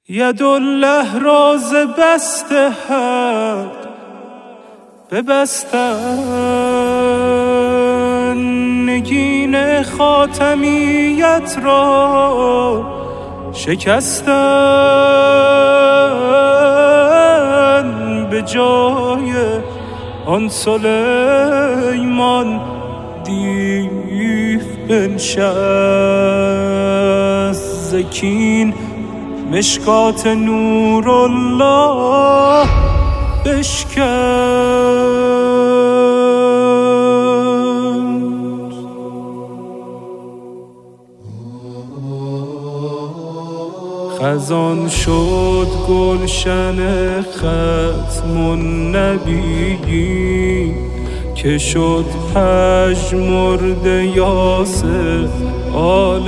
یدالله راز بست حق ببستن، نگین خاتمیت را شکستن، به جای آن سلیمان دیو بنشست. زکین مشکات نورالله بشکند. خزان شد گلشن ختم النبیین، که شد پژمرده یاسر آل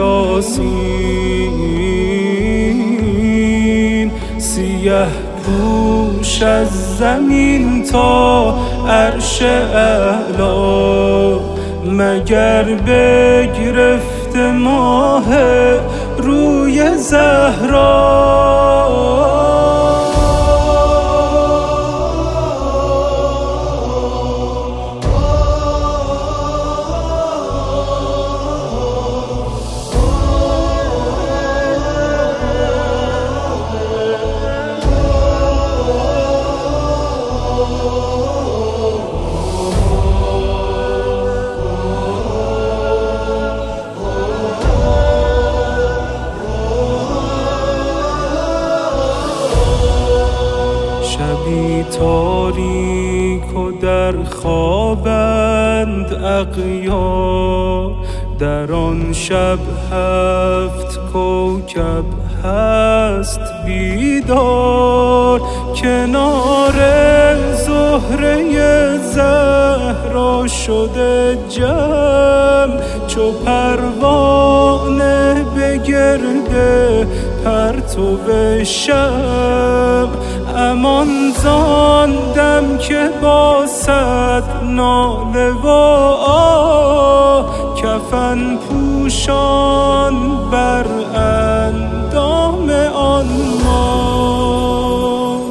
یاسین. سیه پوش از زمین تا عرش اعلی، مگر بگرفت ماه روی زهرا. شبی تاریک و در خوابند اغیار، در آن شب 7 کوکب هست بیدار. کنار زهره زهرا شده جمع، چو پروانه به گرد پرتو شمع. امان زان دم که با صد ناله و آه، کفن پوشان بر اندام آن ما.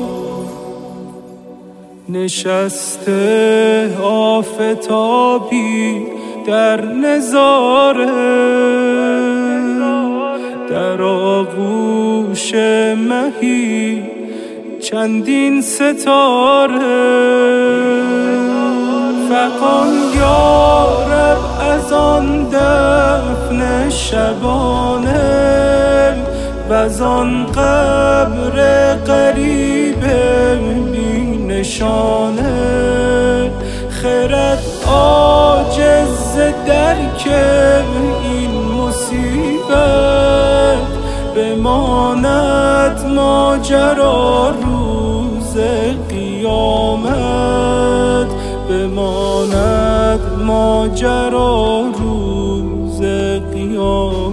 نشسته آفتابی در نظاره، در آغوش مهی چندین ستاره. فغان یارب از آن دفن شبانه، وز آن قبر غریب بی نشانه. خرد عاجز درک این مصیبت، بماند ماجرا روز قیامت. بماند ماجرا روز قیامت.